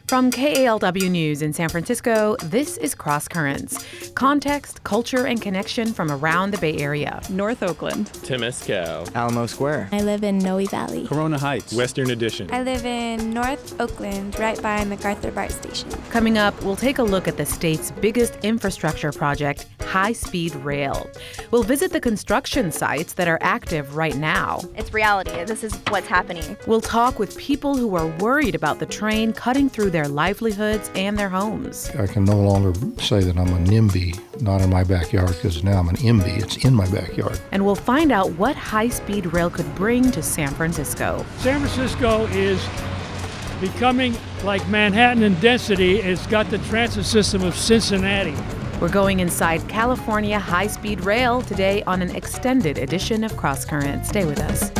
From KALW News in San Francisco, this is Cross Currents. Context, culture, and connection from around the Bay Area. North Oakland. Temescal. Alamo Square. I live in Noe Valley. Corona Heights. Western Addition. I live in North Oakland, right by MacArthur BART Station. Coming up, we'll take a look at the state's biggest infrastructure project, high-speed rail. We'll visit the construction sites that are active right now. It's reality. This is what's happening. We'll talk with people who are worried about the train cutting through their livelihoods and their homes. I can no longer say that I'm a NIMBY, not in my backyard, because now I'm an IMBY. It's in my backyard. And we'll find out what high-speed rail could bring to San Francisco. San Francisco is becoming like Manhattan in density. It's got the transit system of Cincinnati. We're going inside California high-speed rail today on an extended edition of Cross Current. Stay with us.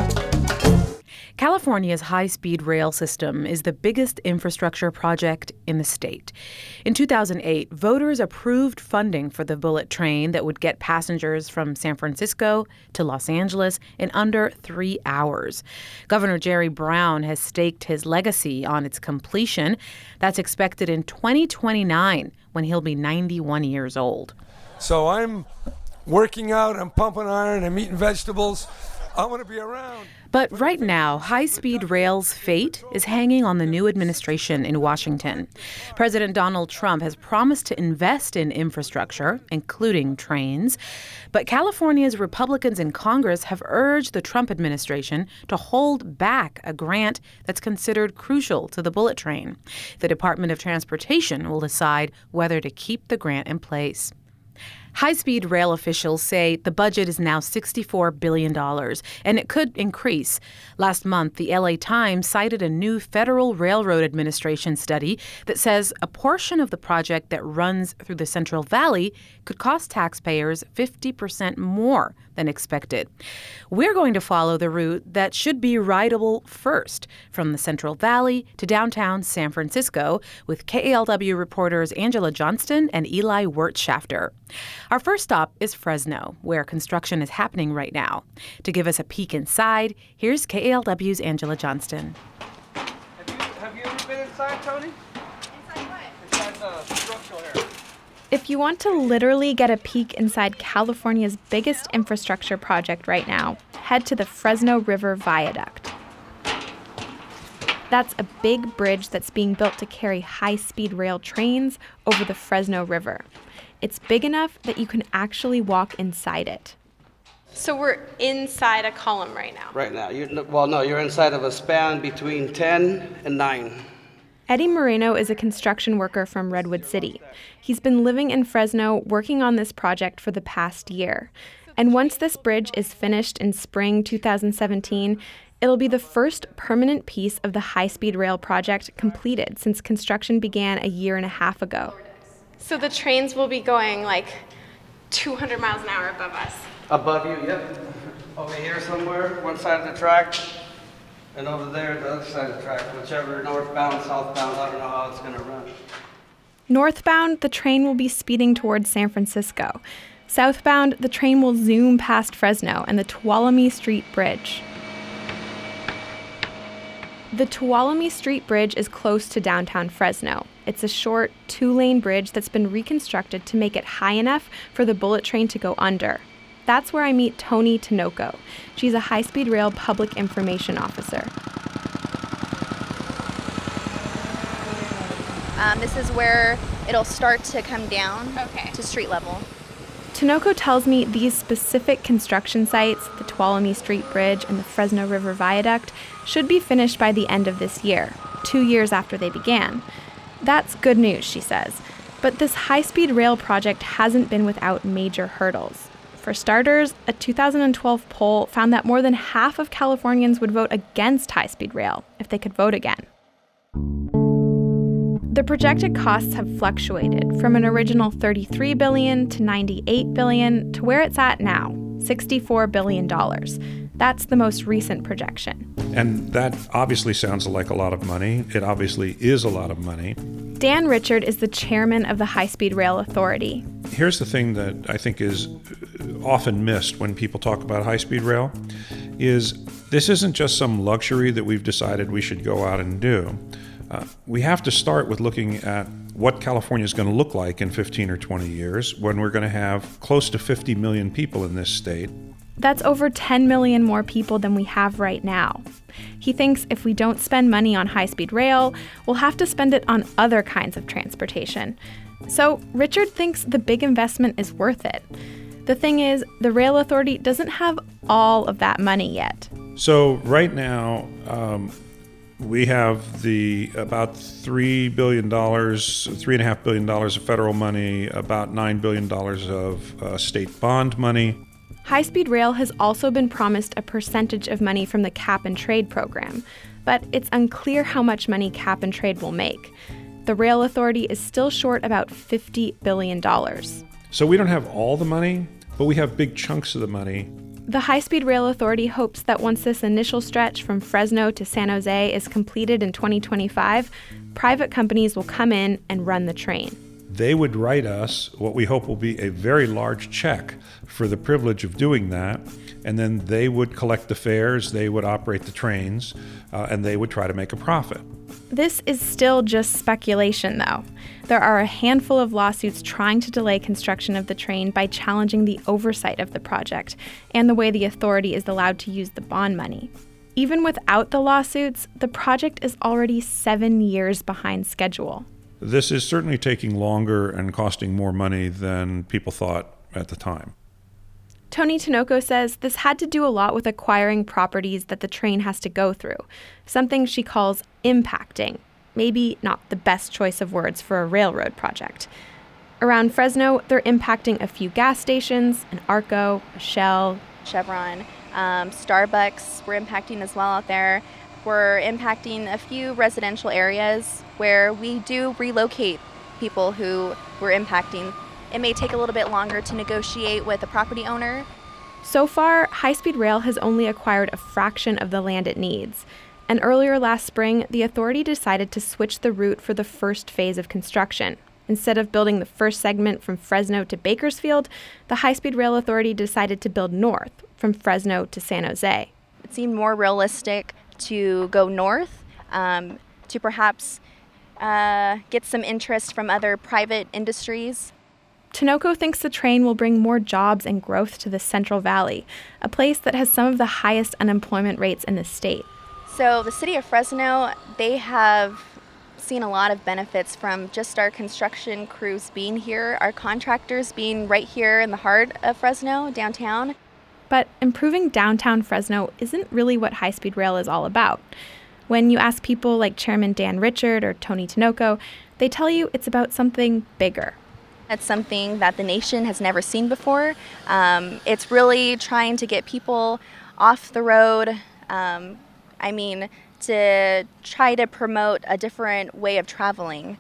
California's high-speed rail system is the biggest infrastructure project in the state. In 2008, voters approved funding for the bullet train that would get passengers from San Francisco to Los Angeles in under 3 hours. Governor Jerry Brown has staked his legacy on its completion. That's expected in 2029, when he'll be 91 years old. So I'm working out, I'm pumping iron, I'm eating vegetables. I want to be around. But right now, high-speed rail's fate is hanging on the new administration in Washington. President Donald Trump has promised to invest in infrastructure, including trains. But California's Republicans in Congress have urged the Trump administration to hold back a grant that's considered crucial to the bullet train. The Department of Transportation will decide whether to keep the grant in place. High-speed rail officials say the budget is now $64 billion, and it could increase. Last month, the LA Times cited a new Federal Railroad Administration study that says a portion of the project that runs through the Central Valley could cost taxpayers 50% more than expected. We're going to follow the route that should be rideable first, from the Central Valley to downtown San Francisco, with KALW reporters Angela Johnston and Eli Wirtschafter. Our first stop is Fresno, where construction is happening right now. To give us a peek inside, here's KALW's Angela Johnston. Have you ever been inside, Tony? Inside what? Inside the structural area. If you want to literally get a peek inside California's biggest infrastructure project right now, head to the Fresno River Viaduct. That's a big bridge that's being built to carry high-speed rail trains over the Fresno River. It's big enough that you can actually walk inside it. So we're inside a column right now? Right now. You're inside of a span between 10 and 9. Eddie Moreno is a construction worker from Redwood City. He's been living in Fresno working on this project for the past year. And once this bridge is finished in spring 2017, it'll be the first permanent piece of the high-speed rail project completed since construction began a year and a half ago. So the trains will be going like 200 miles an hour above us? Above you, yep. Over here somewhere, one side of the track, and over there, the other side of the track, whichever, northbound, southbound, I don't know how it's going to run. Northbound, the train will be speeding towards San Francisco. Southbound, the train will zoom past Fresno and the Tuolumne Street Bridge. The Tuolumne Street Bridge is close to downtown Fresno. It's a short, 2-lane bridge that's been reconstructed to make it high enough for the bullet train to go under. That's where I meet Toni Tinoco. She's a high-speed rail public information officer. This is where it'll start to come down to street level. Tinoco tells me these specific construction sites, the Tuolumne Street Bridge and the Fresno River Viaduct, should be finished by the end of this year, 2 years after they began. That's good news, she says. But this high-speed rail project hasn't been without major hurdles. For starters, a 2012 poll found that more than half of Californians would vote against high-speed rail if they could vote again. The projected costs have fluctuated from an original $33 billion to $98 billion to where it's at now, $64 billion. That's the most recent projection. And that obviously sounds like a lot of money. It obviously is a lot of money. Dan Richard is the chairman of the High-Speed Rail Authority. Here's the thing that I think is often missed when people talk about high-speed rail, is this isn't just some luxury that we've decided we should go out and do. We have to start with looking at what California is going to look like in 15 or 20 years when we're going to have close to 50 million people in this state. That's over 10 million more people than we have right now. He thinks if we don't spend money on high-speed rail, we'll have to spend it on other kinds of transportation. So Richard thinks the big investment is worth it. The thing is, the Rail Authority doesn't have all of that money yet. So right now, we have about $3 billion, $3.5 billion of federal money, about $9 billion of state bond money. High-speed rail has also been promised a percentage of money from the Cap and Trade program, but it's unclear how much money Cap and Trade will make. The Rail Authority is still short about $50 billion. So we don't have all the money, but we have big chunks of the money. The High-Speed Rail Authority hopes that once this initial stretch from Fresno to San Jose is completed in 2025, private companies will come in and run the train. They would write us what we hope will be a very large check for the privilege of doing that, and then they would collect the fares, they would operate the trains, and they would try to make a profit. This is still just speculation, though. There are a handful of lawsuits trying to delay construction of the train by challenging the oversight of the project and the way the authority is allowed to use the bond money. Even without the lawsuits, the project is already 7 years behind schedule. This is certainly taking longer and costing more money than people thought at the time. Tony Tinoco says this had to do a lot with acquiring properties that the train has to go through, something she calls impacting. Maybe not the best choice of words for a railroad project. Around Fresno, they're impacting a few gas stations, an Arco, a Shell, Chevron, Starbucks we're impacting as well out there. We're impacting a few residential areas where we do relocate people who we're impacting. It may take a little bit longer to negotiate with a property owner. So far, high-speed rail has only acquired a fraction of the land it needs. And earlier last spring, the authority decided to switch the route for the first phase of construction. Instead of building the first segment from Fresno to Bakersfield, the High-Speed Rail Authority decided to build north, from Fresno to San Jose. It seemed more realistic to go north, to perhaps get some interest from other private industries. Tinoco thinks the train will bring more jobs and growth to the Central Valley, a place that has some of the highest unemployment rates in the state. So the city of Fresno, they have seen a lot of benefits from just our construction crews being here, our contractors being right here in the heart of Fresno, downtown. But improving downtown Fresno isn't really what high-speed rail is all about. When you ask people like Chairman Dan Richard or Tony Tinoco, they tell you it's about something bigger. It's something that the nation has never seen before. It's really trying to get people off the road. To try to promote a different way of traveling.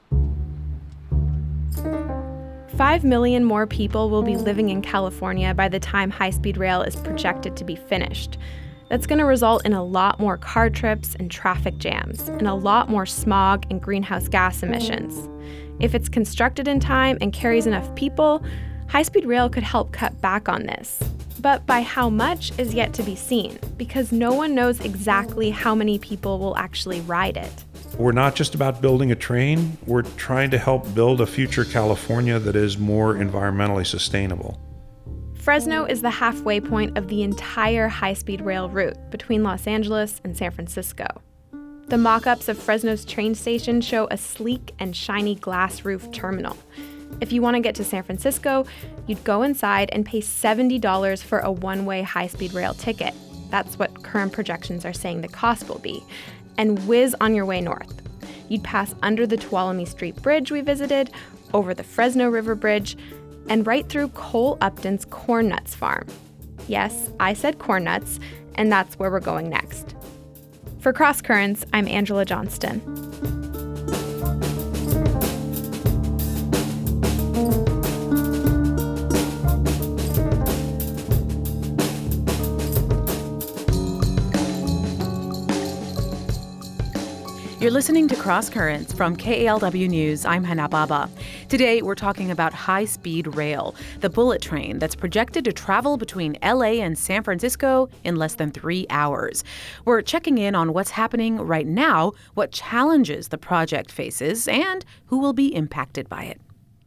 5 million more people will be living in California by the time high-speed rail is projected to be finished. That's going to result in a lot more car trips and traffic jams, and a lot more smog and greenhouse gas emissions. If it's constructed in time and carries enough people, high-speed rail could help cut back on this. But by how much is yet to be seen, because no one knows exactly how many people will actually ride it. We're not just about building a train, we're trying to help build a future California that is more environmentally sustainable. Fresno is the halfway point of the entire high-speed rail route between Los Angeles and San Francisco. The mock-ups of Fresno's train station show a sleek and shiny glass roof terminal. If you want to get to San Francisco, you'd go inside and pay $70 for a one-way high-speed rail ticket. That's what current projections are saying the cost will be. And whiz on your way north. You'd pass under the Tuolumne Street Bridge we visited, over the Fresno River Bridge, and right through Cole Upton's Corn Nuts farm. Yes, I said corn nuts, and that's where we're going next. For Cross Currents, I'm Angela Johnston. You're listening to Cross Currents from KALW News. I'm Hannah Baba. Today, we're talking about high-speed rail, the bullet train that's projected to travel between LA and San Francisco in less than 3 hours. We're checking in on what's happening right now, what challenges the project faces, and who will be impacted by it.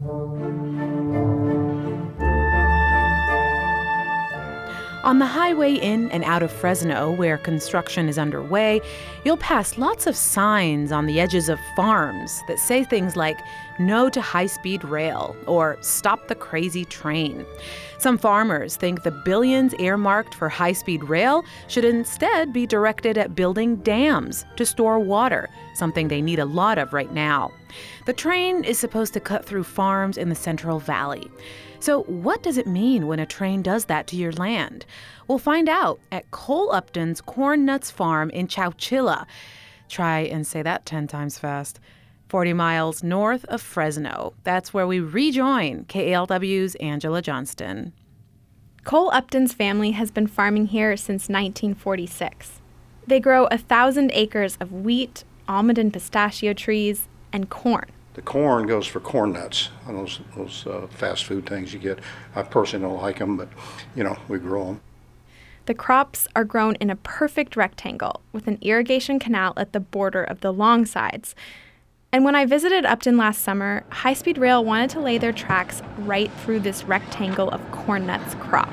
On the highway in and out of Fresno, where construction is underway, you'll pass lots of signs on the edges of farms that say things like, "No to high-speed rail," or "Stop the crazy train." Some farmers think the billions earmarked for high-speed rail should instead be directed at building dams to store water, something they need a lot of right now. The train is supposed to cut through farms in the Central Valley. So what does it mean when a train does that to your land? We'll find out at Cole Upton's Corn Nuts Farm in Chowchilla. Try and say that 10 times fast. 40 miles north of Fresno. That's where we rejoin KALW's Angela Johnston. Cole Upton's family has been farming here since 1946. They grow 1,000 acres of wheat, almond and pistachio trees, and corn. The corn goes for corn nuts, those fast food things you get. I personally don't like them, but, we grow them. The crops are grown in a perfect rectangle with an irrigation canal at the border of the long sides. And when I visited Upton last summer, high-speed rail wanted to lay their tracks right through this rectangle of corn nuts crop.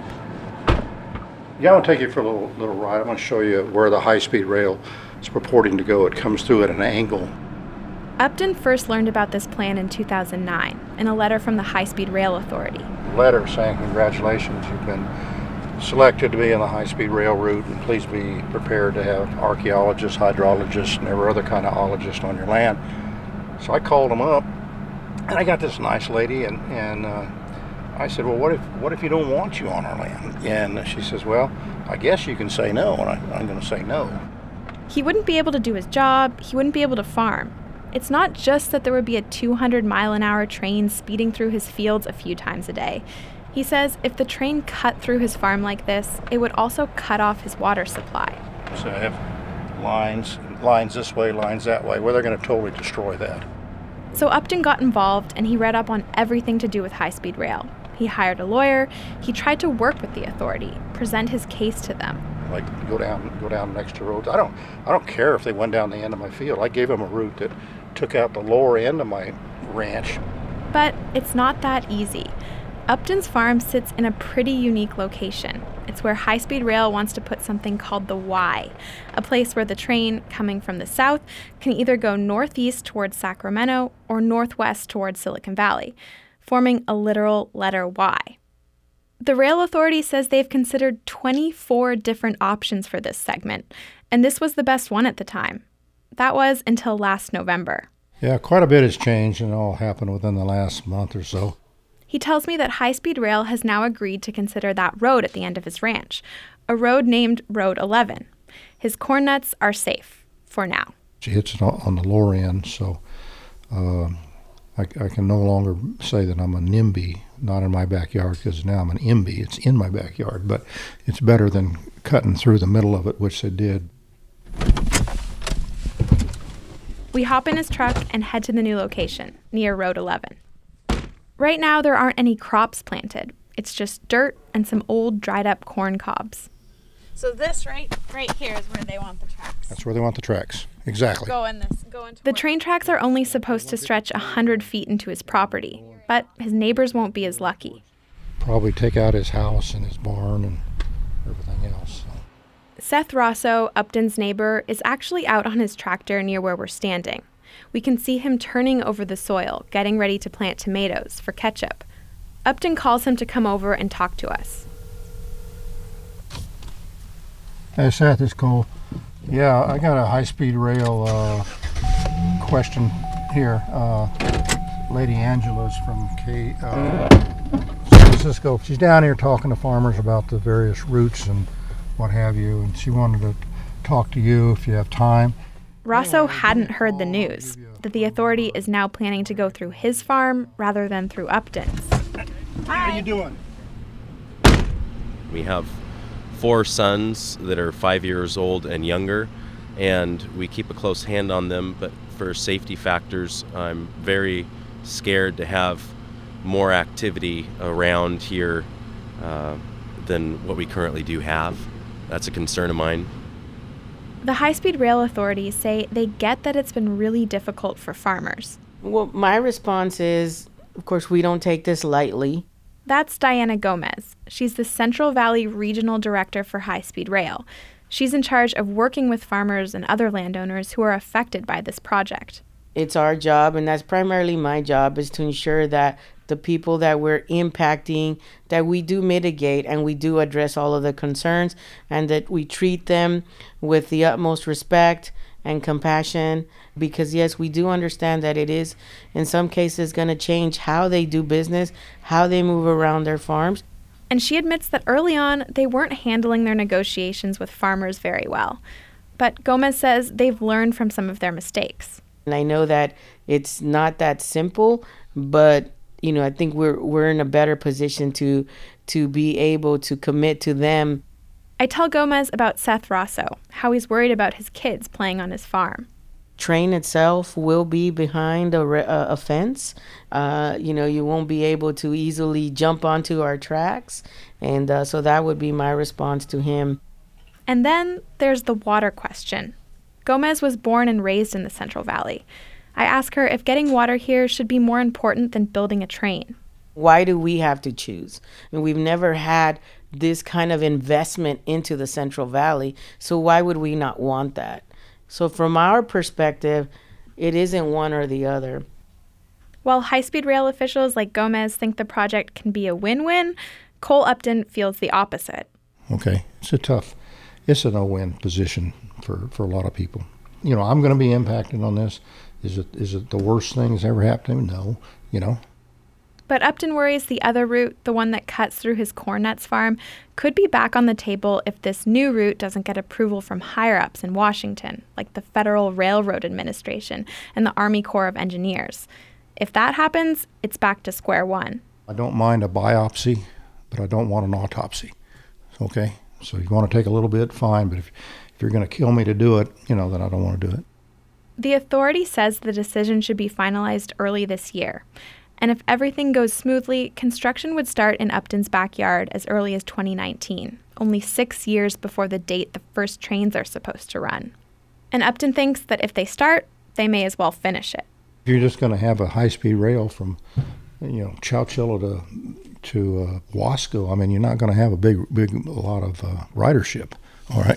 Yeah, I want to take you for a little ride. I'm going to show you where the high-speed rail is purporting to go. It comes through at an angle. Upton first learned about this plan in 2009 in a letter from the High-Speed Rail Authority. Letter saying, "Congratulations, you've been selected to be in the high-speed rail route, and please be prepared to have archaeologists, hydrologists, and every other kind of ologist on your land." So I called them up, and I got this nice lady, and I said, "Well, what if you don't want you on our land?" And she says, "Well, I guess you can say no," and I'm going to say no. He wouldn't be able to do his job. He wouldn't be able to farm. It's not just that there would be a 200-mile-an-hour train speeding through his fields a few times a day. He says if the train cut through his farm like this, it would also cut off his water supply. So I have lines this way, lines that way. Well, they're going to totally destroy that. So Upton got involved, and he read up on everything to do with high-speed rail. He hired a lawyer. He tried to work with the authority, present his case to them. Like go down next to roads. I don't care if they went down the end of my field. I gave them a route that took out the lower end of my ranch. But it's not that easy. Upton's farm sits in a pretty unique location. It's where high-speed rail wants to put something called the Y, a place where the train, coming from the south, can either go northeast towards Sacramento or northwest towards Silicon Valley, forming a literal letter Y. The rail authority says they've considered 24 different options for this segment, and this was the best one at the time. That was until last November. Yeah, quite a bit has changed, and it all happened within the last month or so. He tells me that high-speed rail has now agreed to consider that road at the end of his ranch, a road named Road 11. His corn nuts are safe, for now. She hits it on the lower end, so I can no longer say that I'm a NIMBY, not in my backyard, because now I'm an IMBY. It's in my backyard, but it's better than cutting through the middle of it, which they did. We hop in his truck and head to the new location, near Road 11. Right now, there aren't any crops planted. It's just dirt and some old, dried-up corn cobs. So this right here is where they want the tracks. That's where they want the tracks. Exactly. Go into the train tracks are only supposed to stretch 100 feet into his property, but his neighbors won't be as lucky. Probably take out his house and his barn and everything else. So. Seth Rosso, Upton's neighbor, is actually out on his tractor near where we're standing. We can see him turning over the soil, getting ready to plant tomatoes for ketchup. Upton calls him to come over and talk to us. Hey, Seth, it's Cole. Yeah, I got a high-speed rail question here. Lady Angela's from San Francisco. She's down here talking to farmers about the various routes and what have you, and she wanted to talk to you if you have time. Rosso hadn't heard the news, that the authority is now planning to go through his farm rather than through Upton's. How are you doing? We have 4 sons that are 5 years old and younger, and we keep a close hand on them, but for safety factors, I'm very scared to have more activity around here than what we currently do have. That's a concern of mine. The high-speed rail authorities say they get that it's been really difficult for farmers. Well, my response is, of course, we don't take this lightly. That's Diana Gomez. She's the Central Valley Regional Director for High-Speed Rail. She's in charge of working with farmers and other landowners who are affected by this project. It's our job, and that's primarily my job, is to ensure that the people that we're impacting, that we do mitigate and we do address all of the concerns, and that we treat them with the utmost respect and compassion, because yes, we do understand that it is in some cases going to change how they do business, how they move around their farms. And she admits that early on, they weren't handling their negotiations with farmers very well. But Gomez says they've learned from some of their mistakes. And I know that it's not that simple, but I think we're in a better position to be able to commit to them. I tell Gomez about Seth Rosso, how he's worried about his kids playing on his farm. Train itself will be behind a fence. You won't be able to easily jump onto our tracks. And so that would be my response to him. And then there's the water question. Gomez was born and raised in the Central Valley. I ask her if getting water here should be more important than building a train. Why do we have to choose? We've never had this kind of investment into the Central Valley, so why would we not want that? So from our perspective, it isn't one or the other. While high-speed rail officials like Gomez think the project can be a win-win, Cole Upton feels the opposite. Okay, it's a no-win position for a lot of people. I'm going to be impacted on this. Is it the worst thing that's ever happened to me? No, But Upton worries the other route, the one that cuts through his corn nuts farm, could be back on the table if this new route doesn't get approval from higher-ups in Washington, like the Federal Railroad Administration and the Army Corps of Engineers. If that happens, it's back to square one. I don't mind a biopsy, but I don't want an autopsy. Okay? So if you want to take a little bit, fine, but if you're going to kill me to do it, then I don't want to do it. The authority says the decision should be finalized early this year. And if everything goes smoothly, construction would start in Upton's backyard as early as 2019, only 6 years before the date the first trains are supposed to run. And Upton thinks that if they start, they may as well finish it. If you're just going to have a high-speed rail from, Chowchilla to Wasco, you're not going to have a lot of ridership. All right.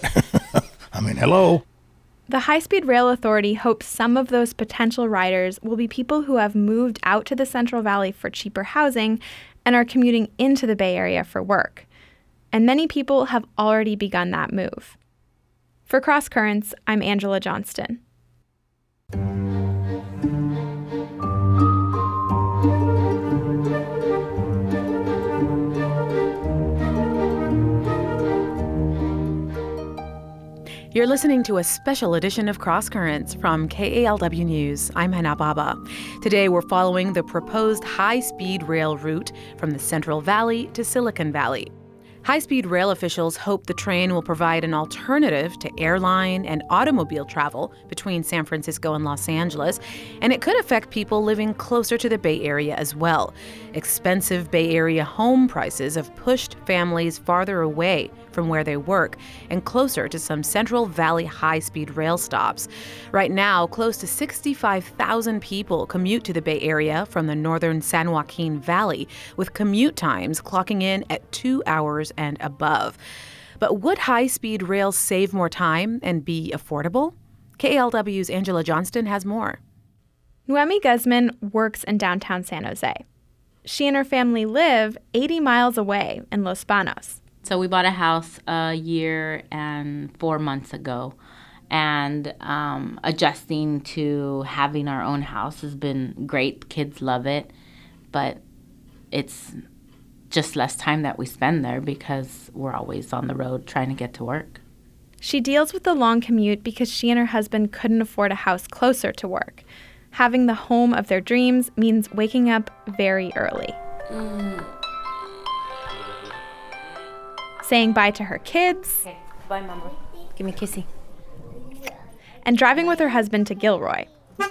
Hello. The High-Speed Rail Authority hopes some of those potential riders will be people who have moved out to the Central Valley for cheaper housing and are commuting into the Bay Area for work. And many people have already begun that move. For Cross Currents, I'm Angela Johnston. You're listening to a special edition of Cross Currents from KALW News. I'm Hannah Baba. Today we're following the proposed high-speed rail route from the Central Valley to Silicon Valley. High-speed rail officials hope the train will provide an alternative to airline and automobile travel between San Francisco and Los Angeles, and it could affect people living closer to the Bay Area as well. Expensive Bay Area home prices have pushed families farther away from where they work and closer to some Central Valley high-speed rail stops. Right now, close to 65,000 people commute to the Bay Area from the northern San Joaquin Valley, with commute times clocking in at 2 hours and above. But would high-speed rail save more time and be affordable? KALW's Angela Johnston has more. Noemi Guzman works in downtown San Jose. She and her family live 80 miles away in Los Banos. So we bought a house a year and 4 months ago, and adjusting to having our own house has been great. Kids love it, but it's just less time that we spend there because we're always on the road trying to get to work. She deals with the long commute because she and her husband couldn't afford a house closer to work. Having the home of their dreams means waking up very early. Saying bye to her kids. Okay, bye, Mama. Give me a kissy. and driving with her husband to Gilroy.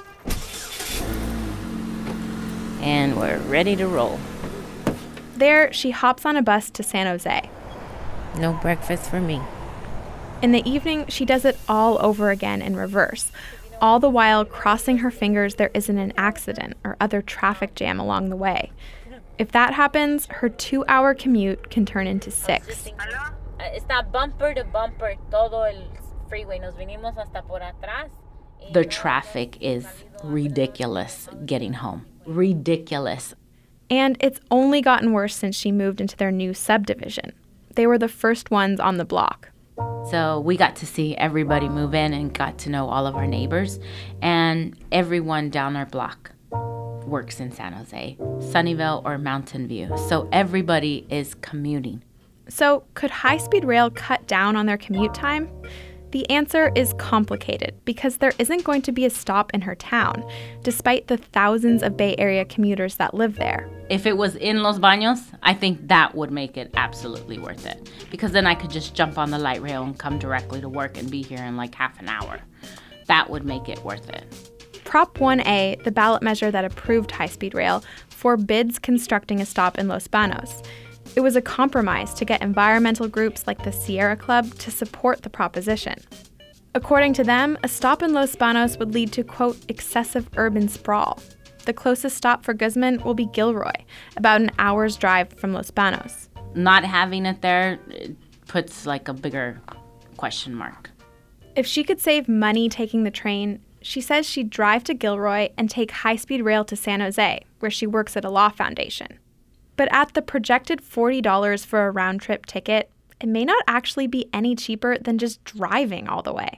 And we're ready to roll. There, she hops on a bus to San Jose. No breakfast for me. In the evening, she does it all over again in reverse, all the while crossing her fingers there isn't an accident or other traffic jam along the way. If that happens, her 2-hour commute can turn into 6. Está bumper to bumper todo el freeway. Nos vinimos hasta por atrás. The traffic is ridiculous getting home. Ridiculous. And it's only gotten worse since she moved into their new subdivision. They were the first ones on the block. So we got to see everybody move in and got to know all of our neighbors. And everyone down our block works in San Jose, Sunnyvale or Mountain View. So everybody is commuting. So could high-speed rail cut down on their commute time? The answer is complicated because there isn't going to be a stop in her town, despite the thousands of Bay Area commuters that live there. If it was in Los Baños, I think that would make it absolutely worth it. Because then I could just jump on the light rail and come directly to work and be here in like half an hour. That would make it worth it. Prop 1A, the ballot measure that approved high-speed rail, forbids constructing a stop in Los Baños. It was a compromise to get environmental groups like the Sierra Club to support the proposition. According to them, a stop in Los Baños would lead to, quote, excessive urban sprawl. The closest stop for Guzman will be Gilroy, about an hour's drive from Los Baños. Not having it there puts like a bigger question mark. If she could save money taking the train, she says she'd drive to Gilroy and take high-speed rail to San Jose, where she works at a law foundation. But at the projected $40 for a round-trip ticket, it may not actually be any cheaper than just driving all the way.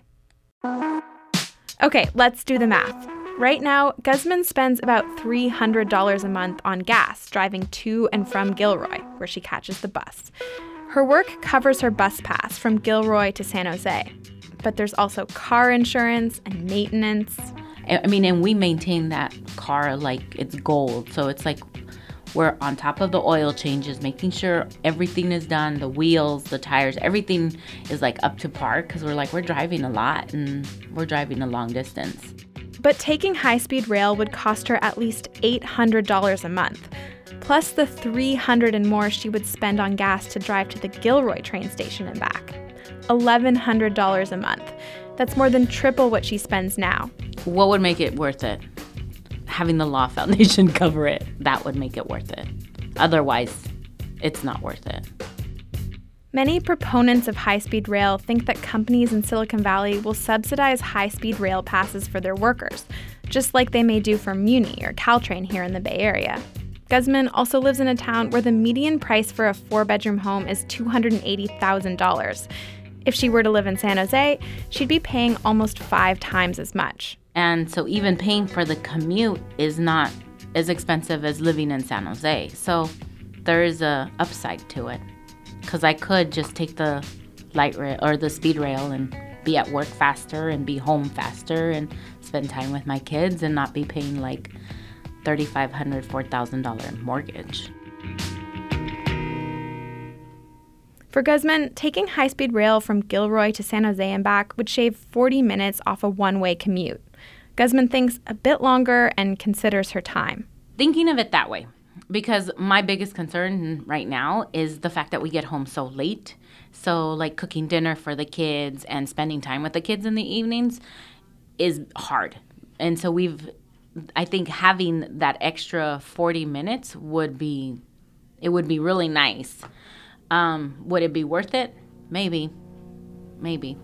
Okay, let's do the math. Right now, Guzman spends about $300 a month on gas driving to and from Gilroy, where she catches the bus. Her work covers her bus pass from Gilroy to San Jose. But there's also car insurance and maintenance. And we maintain that car like it's gold. So it's like we're on top of the oil changes, making sure everything is done, the wheels, the tires, everything is like up to par because we're driving a lot and we're driving a long distance. But taking high-speed rail would cost her at least $800 a month, plus the $300 and more she would spend on gas to drive to the Gilroy train station and back. $1,100 a month. That's more than triple what she spends now. What would make it worth it? Having the Law Foundation cover it, that would make it worth it. Otherwise, it's not worth it. Many proponents of high-speed rail think that companies in Silicon Valley will subsidize high-speed rail passes for their workers, just like they may do for Muni or Caltrain here in the Bay Area. Guzman also lives in a town where the median price for a 4-bedroom home is $280,000. If she were to live in San Jose, she'd be paying almost 5 times as much. And so even paying for the commute is not as expensive as living in San Jose. So there is a upside to it. Because I could just take the light rail or the speed rail and be at work faster and be home faster and spend time with my kids and not be paying like $3,500, $4,000 mortgage. For Guzman, taking high-speed rail from Gilroy to San Jose and back would shave 40 minutes off a one-way commute. Guzman thinks a bit longer and considers her time. Thinking of it that way, because my biggest concern right now is the fact that we get home so late. So like cooking dinner for the kids and spending time with the kids in the evenings is hard. And so I think having that extra 40 minutes would be really nice. Would it be worth it? Maybe. Maybe.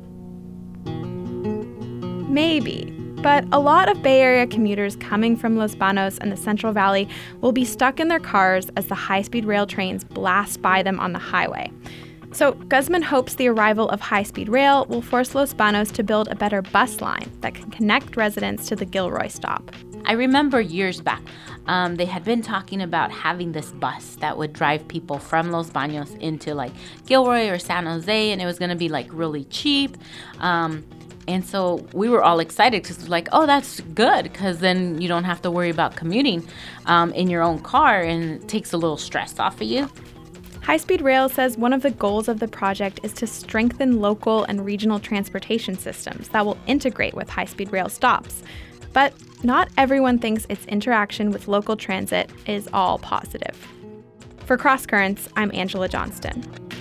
But a lot of Bay Area commuters coming from Los Baños and the Central Valley will be stuck in their cars as the high-speed rail trains blast by them on the highway. So Guzman hopes the arrival of high-speed rail will force Los Baños to build a better bus line that can connect residents to the Gilroy stop. I remember years back, they had been talking about having this bus that would drive people from Los Baños into like Gilroy or San Jose, and it was going to be like really cheap. And so we were all excited because it's like, oh, that's good because then you don't have to worry about commuting in your own car and it takes a little stress off of you. High Speed Rail says one of the goals of the project is to strengthen local and regional transportation systems that will integrate with High Speed Rail stops. But not everyone thinks its interaction with local transit is all positive. For Cross Currents, I'm Angela Johnston.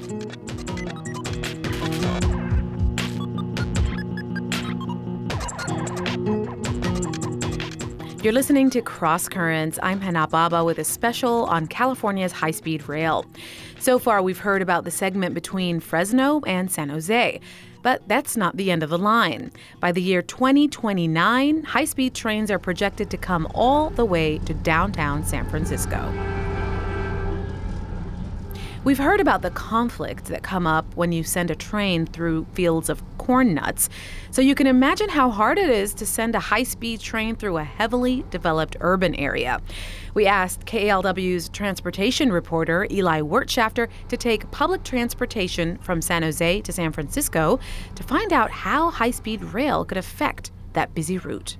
You're listening to Cross Currents. I'm Hana Baba with a special on California's high-speed rail. So far, we've heard about the segment between Fresno and San Jose. But that's not the end of the line. By the year 2029, high-speed trains are projected to come all the way to downtown San Francisco. We've heard about the conflicts that come up when you send a train through fields of corn nuts. So you can imagine how hard it is to send a high-speed train through a heavily developed urban area. We asked KALW's transportation reporter Eli Wirtschafter to take public transportation from San Jose to San Francisco to find out how high-speed rail could affect that busy route.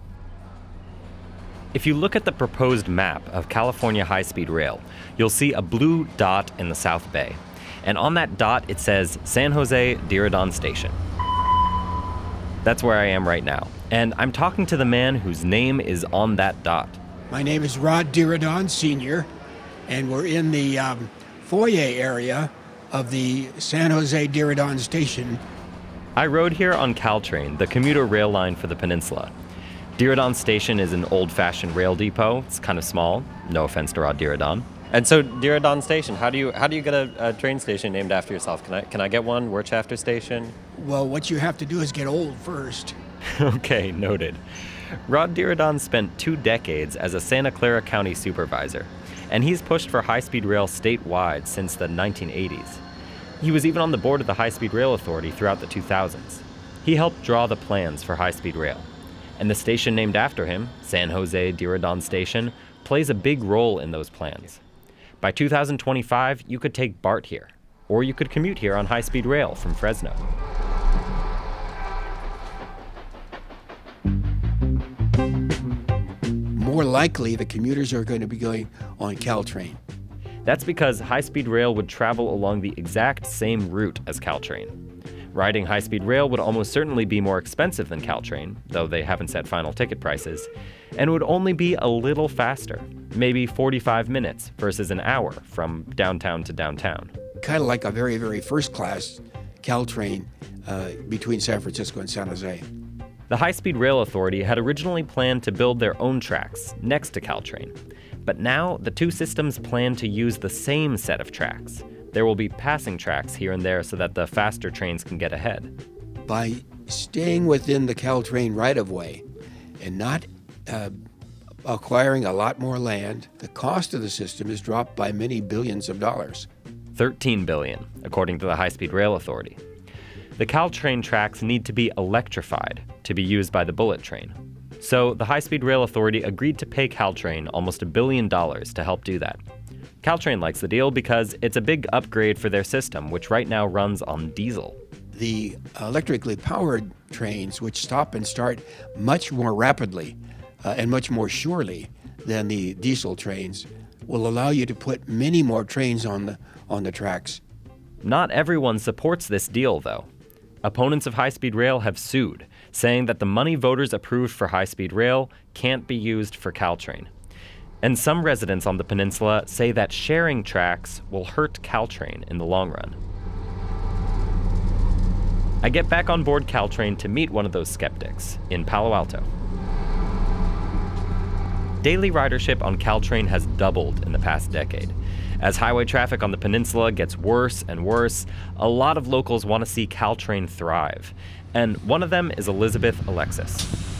If you look at the proposed map of California high-speed rail, you'll see a blue dot in the South Bay. And on that dot, it says San Jose Diridon Station. That's where I am right now. And I'm talking to the man whose name is on that dot. My name is Rod Diridon, Sr., and we're in the foyer area of the San Jose Diridon Station. I rode here on Caltrain, the commuter rail line for the peninsula. Diridon Station is an old-fashioned rail depot. It's kind of small. No offense to Rod Diridon. And so, Diridon Station, how do you get a train station named after yourself? Can I get one? Wirtschafter Station? Well, what you have to do is get old first. Okay, noted. Rod Diridon spent 2 decades as a Santa Clara County supervisor, and he's pushed for high-speed rail statewide since the 1980s. He was even on the board of the High-Speed Rail Authority throughout the 2000s. He helped draw the plans for high-speed rail. And the station named after him, San Jose Diridon Station, plays a big role in those plans. By 2025, you could take BART here, or you could commute here on high-speed rail from Fresno. More likely, the commuters are going to be going on Caltrain. That's because high-speed rail would travel along the exact same route as Caltrain. Riding high-speed rail would almost certainly be more expensive than Caltrain, though they haven't set final ticket prices, and would only be a little faster, maybe 45 minutes versus an hour from downtown to downtown. Kind of like a very, very first-class Caltrain between San Francisco and San Jose. The High-Speed Rail Authority had originally planned to build their own tracks next to Caltrain, but now the two systems plan to use the same set of tracks. There will be passing tracks here and there so that the faster trains can get ahead. By staying within the Caltrain right-of-way and not acquiring a lot more land, the cost of the system is dropped by many billions of dollars. $13 billion, according to the High-Speed Rail Authority. The Caltrain tracks need to be electrified to be used by the bullet train. So the High-Speed Rail Authority agreed to pay Caltrain almost $1 billion to help do that. Caltrain likes the deal because it's a big upgrade for their system, which right now runs on diesel. The electrically powered trains, which stop and start much more rapidly and much more surely than the diesel trains, will allow you to put many more trains on the tracks. Not everyone supports this deal, though. Opponents of high-speed rail have sued, saying that the money voters approved for high-speed rail can't be used for Caltrain. And some residents on the peninsula say that sharing tracks will hurt Caltrain in the long run. I get back on board Caltrain to meet one of those skeptics in Palo Alto. Daily ridership on Caltrain has doubled in the past decade. As highway traffic on the peninsula gets worse and worse, a lot of locals want to see Caltrain thrive. And one of them is Elizabeth Alexis.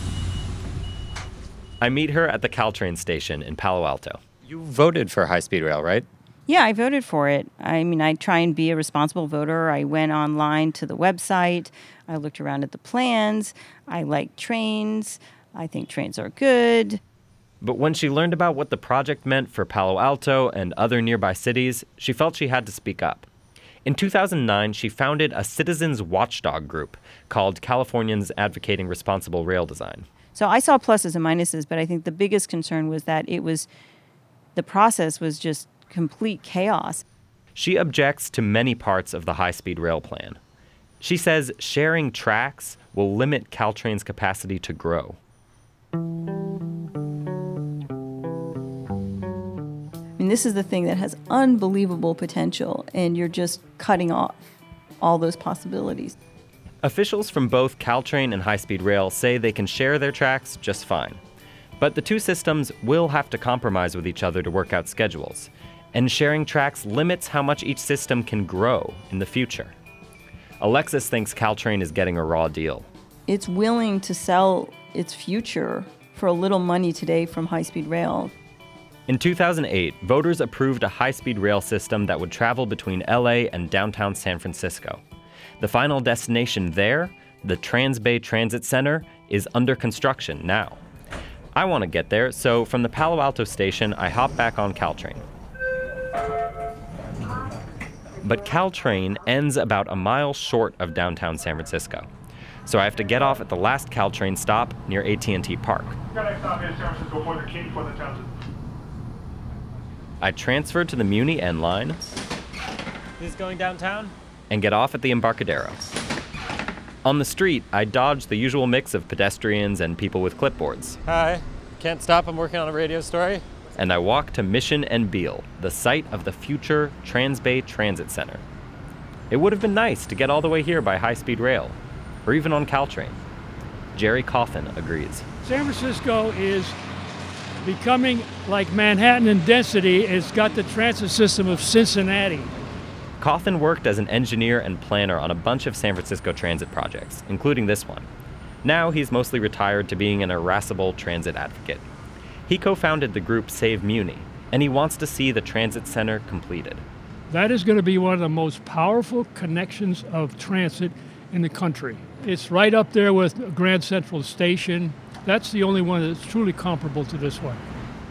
I meet her at the Caltrain station in Palo Alto. You voted for high-speed rail, right? Yeah, I voted for it. I mean, I try and be a responsible voter. I went online to the website. I looked around at the plans. I like trains. I think trains are good. But when she learned about what the project meant for Palo Alto and other nearby cities, she felt she had to speak up. In 2009, she founded a citizens watchdog group called Californians Advocating Responsible Rail Design. So I saw pluses and minuses, but I think the biggest concern was that the process was just complete chaos. She objects to many parts of the high-speed rail plan. She says sharing tracks will limit Caltrain's capacity to grow. I mean, this is the thing that has unbelievable potential, and you're just cutting off all those possibilities. Officials from both Caltrain and High Speed Rail say they can share their tracks just fine. But the two systems will have to compromise with each other to work out schedules. And sharing tracks limits how much each system can grow in the future. Alexis thinks Caltrain is getting a raw deal. It's willing to sell its future for a little money today from High Speed Rail. In 2008, voters approved a high-speed rail system that would travel between LA and downtown San Francisco. The final destination there, the Transbay Transit Center, is under construction now. I want to get there, so from the Palo Alto station, I hop back on Caltrain. But Caltrain ends about a mile short of downtown San Francisco. So I have to get off at the last Caltrain stop near AT&T Park. I transfer to the Muni N line. This is going downtown? And get off at the Embarcadero. On the street, I dodge the usual mix of pedestrians and people with clipboards. Hi. Can't stop, I'm working on a radio story. And I walk to Mission and Beale, the site of the future Transbay Transit Center. It would have been nice to get all the way here by high-speed rail, or even on Caltrain. Jerry Coffin agrees. San Francisco is becoming like Manhattan in density. It's got the transit system of Cincinnati. Coffin worked as an engineer and planner on a bunch of San Francisco transit projects, including this one. Now he's mostly retired to being an irascible transit advocate. He co-founded the group Save Muni, and he wants to see the transit center completed. That is going to be one of the most powerful connections of transit in the country. It's right up there with Grand Central Station. That's the only one that's truly comparable to this one.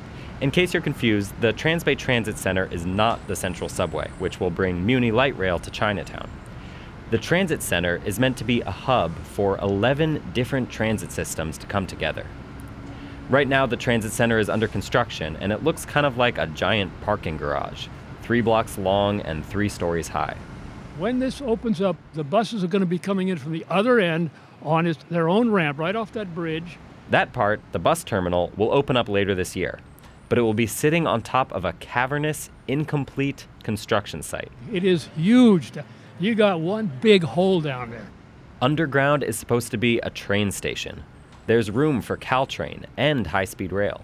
In case you're confused, the Transbay Transit Center is not the Central Subway, which will bring Muni Light Rail to Chinatown. The Transit Center is meant to be a hub for 11 different transit systems to come together. Right now, the transit center is under construction, and it looks kind of like a giant parking garage, 3 blocks long and 3 stories high. When this opens up, the buses are going to be coming in from the other end on their own ramp right off that bridge. That part, the bus terminal, will open up later this year, but it will be sitting on top of a cavernous, incomplete construction site. It is huge. You got one big hole down there. Underground is supposed to be a train station. There's room for Caltrain and high-speed rail.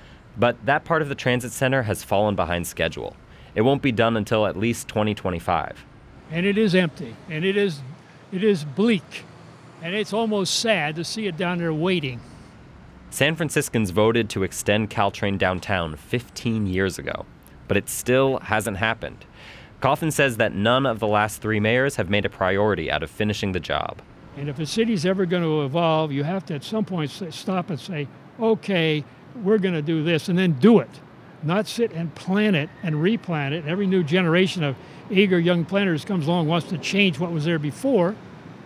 But that part of the transit center has fallen behind schedule. It won't be done until at least 2025. And it is empty, and it is bleak, and it's almost sad to see it down there waiting. San Franciscans voted to extend Caltrain downtown 15 years ago, but it still hasn't happened. Coffin says that none of the last 3 mayors have made a priority out of finishing the job. And if a city's ever going to evolve, you have to at some point stop and say, okay, we're going to do this, and then do it. Not sit and plan it and replan it. Every new generation of eager young planners comes along, wants to change what was there before.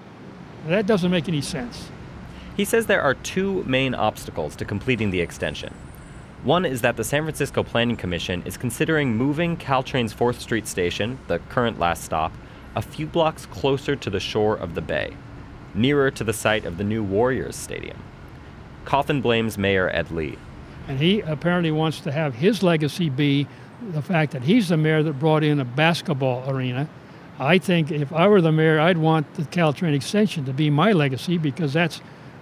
That doesn't make any sense. He says there are 2 main obstacles to completing the extension. One is that the San Francisco Planning Commission is considering moving Caltrain's 4th Street station, the current last stop, a few blocks closer to the shore of the bay, nearer to the site of the new Warriors Stadium. Coffin blames Mayor Ed Lee. And he apparently wants to have his legacy be the fact that he's the mayor that brought in a basketball arena. I think if I were the mayor, I'd want the Caltrain extension to be my legacy, because that's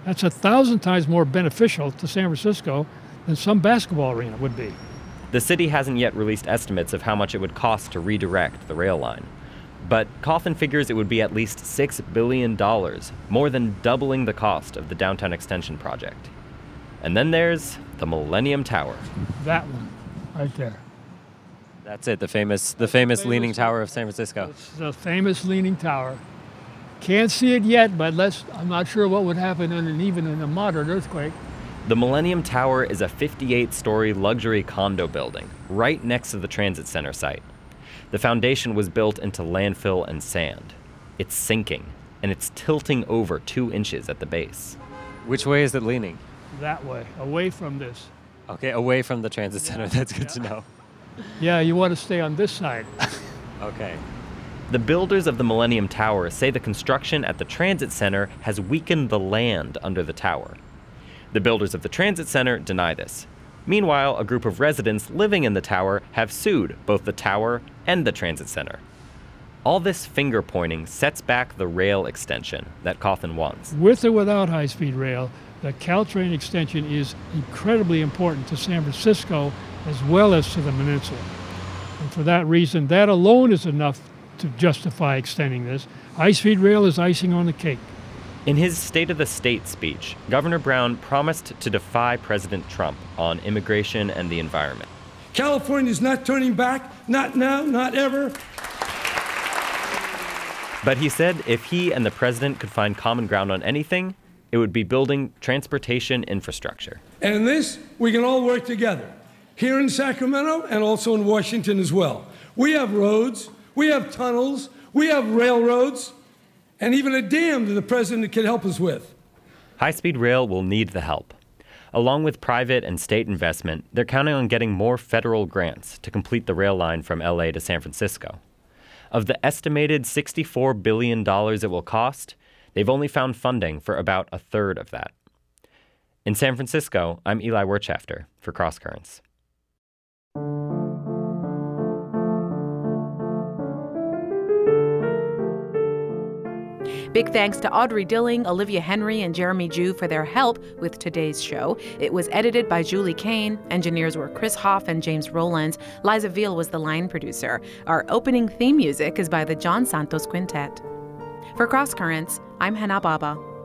1,000 times more beneficial to San Francisco than some basketball arena would be. The city hasn't yet released estimates of how much it would cost to redirect the rail line. But Coffin figures it would be at least $6 billion, more than doubling the cost of the downtown extension project. And then there's the Millennium Tower. That one, right there. That's it, the famous Leaning Tower of San Francisco. It's the famous Leaning Tower. Can't see it yet, but I'm not sure what would happen even in a moderate earthquake. The Millennium Tower is a 58-story luxury condo building right next to the transit center site. The foundation was built into landfill and sand. It's sinking, and it's tilting over 2 inches at the base. Which way is it leaning? That way, away from this. Okay, away from the transit center. That's good to know. Yeah, you want to stay on this side. Okay. The builders of the Millennium Tower say the construction at the Transit Center has weakened the land under the tower. The builders of the Transit Center deny this. Meanwhile, a group of residents living in the tower have sued both the tower and the Transit Center. All this finger pointing sets back the rail extension that Cawthon wants. With or without high-speed rail, the Caltrain extension is incredibly important to San Francisco as well as to the peninsula. And for that reason, that alone is enough to justify extending this. High-speed rail is icing on the cake. In his State of the State speech, Governor Brown promised to defy President Trump on immigration and the environment. California's not turning back, not now, not ever. But he said if he and the president could find common ground on anything, it would be building transportation infrastructure. And this, we can all work together, here in Sacramento and also in Washington as well. We have roads, we have tunnels, we have railroads, and even a dam that the president can help us with. High-speed rail will need the help. Along with private and state investment, they're counting on getting more federal grants to complete the rail line from LA to San Francisco. Of the estimated $64 billion it will cost, they've only found funding for about a third of that. In San Francisco, I'm Eli Wirtschafter for Cross Currents. Big thanks to Audrey Dilling, Olivia Henry, and Jeremy Jew for their help with today's show. It was edited by Julie Kane. Engineers were Chris Hoff and James Rowlands. Liza Veal was the line producer. Our opening theme music is by the John Santos Quintet. For Cross Currents, I'm Hannah Baba.